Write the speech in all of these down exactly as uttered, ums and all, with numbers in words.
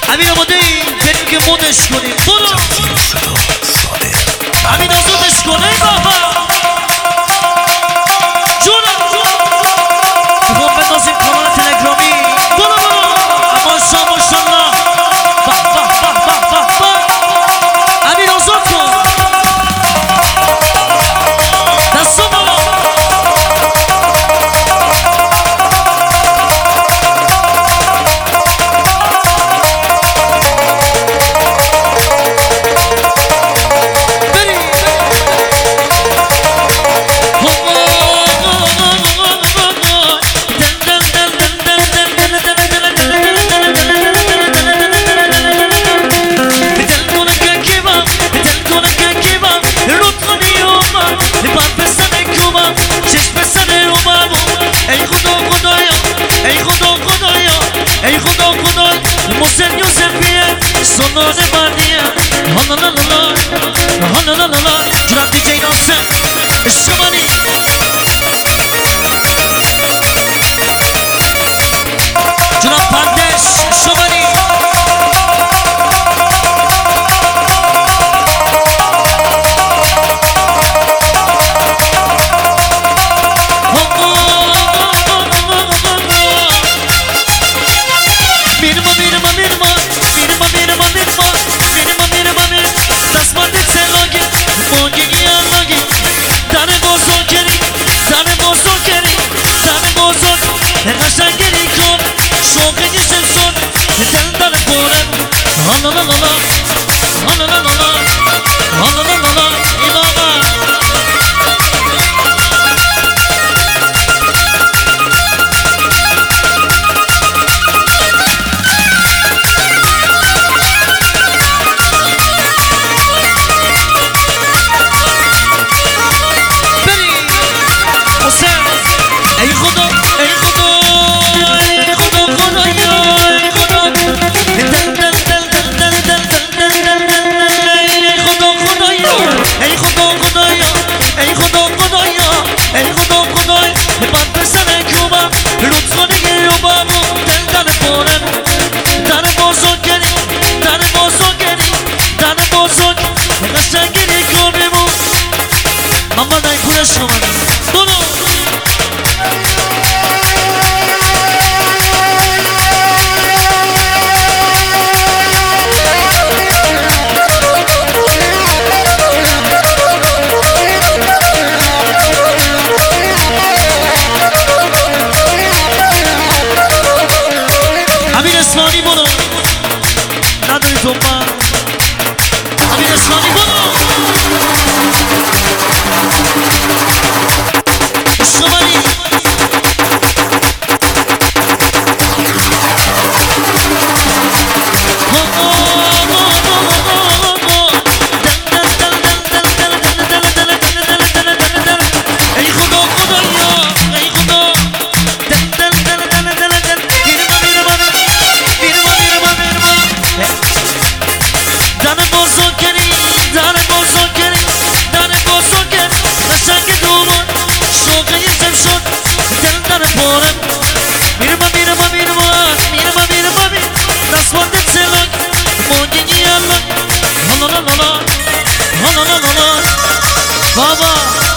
همین آماده ای بریم که مدش کنیم برو همین آزادش کنه بابا جونم میخوام بندازیم کانال تلگرامی برو برو اما شا ماشالله بح بح بح بح بح بح همین آزاد کن دستو بالا ای خدا خدای محسن یوسفیه سالار بردیه لا لا لا لا لا لا لا لا جناب دیجی ناصر عشق منی جناب پردش عشق منی قشنگی کن شوقی گشتن شد دل در پرم لا لا لا لا لا لا لا لا لا لا لا این آقا ای خدا ای خدا ماما دای خودش شما برو امیر اسمانی برو نداری تو من امیر اسمانی برو شماری ای خدا خدایا ای خدا دن بزرگ کردی دن بزرگ کردی دن بزرگ کردی قشنگ دورون شوقه یکم شد دل در پارم میرم میرم میرم میرم میرم میرم دست برده چلک مانگی الان لا لا لا لا لا لا لا لا بابا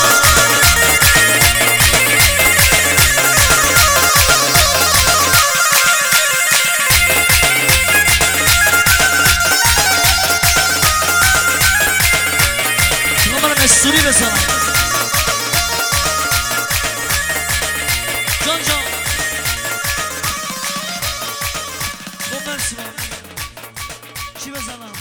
سوری بزنم جان جان خوب مرسی چی بزنم